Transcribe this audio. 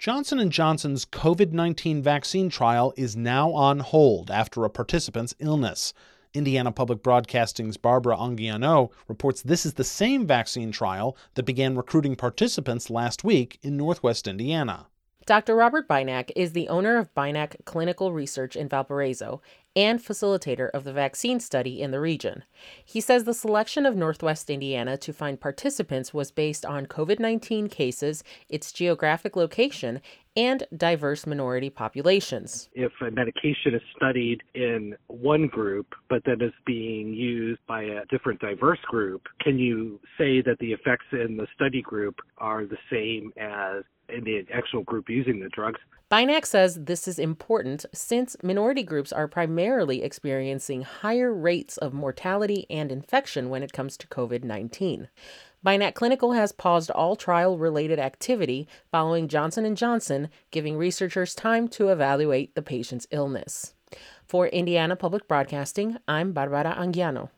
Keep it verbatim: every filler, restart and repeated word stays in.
Johnson and Johnson's covid nineteen vaccine trial is now on hold after a participant's illness. Indiana Public Broadcasting's Barbara Anguiano reports this is the same vaccine trial that began recruiting participants last week in Northwest Indiana. Doctor Robert Bynack is the owner of Bynack Clinical Research in Valparaiso and facilitator of the vaccine study in the region. He says the selection of Northwest Indiana to find participants was based on covid nineteen cases, its geographic location, and diverse minority populations. If a medication is studied in one group, but then is being used by a different diverse group, can you say that the effects in the study group are the same as in the actual group using the drugs? Bynack says this is important since minority groups are primarily experiencing higher rates of mortality and infection when it comes to covid nineteen. Bynack Clinical has paused all trial-related activity following Johnson and Johnson giving researchers time to evaluate the patient's illness. For Indiana Public Broadcasting, I'm Barbara Anguiano.